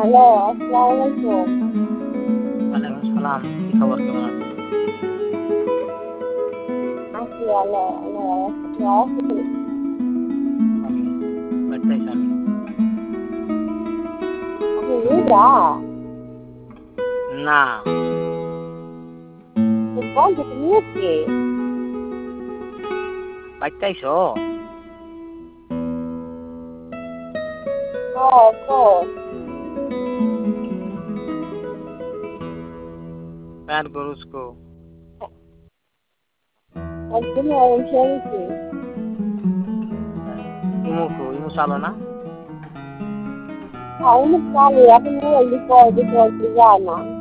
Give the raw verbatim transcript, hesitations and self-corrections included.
Hello, আসসালামু আলাইকুম। ওয়ালাইকুম সালাম। কি খবর, কেমন আছেন? আছি ভালো, আল্লাহর রহমতে আছি। আমি বাড়িতে আছি আমি। আপনি নির্জা? না, তো কল থেকে নিয়েছি। বাড়িতে আইছো? ও কল প্যার গরুজ কো একদিন এসে গেছি। ইমু কো ইমু চালো না? আমি চালু এখন মোবাইল দিয়ে কল দিতে যায় না।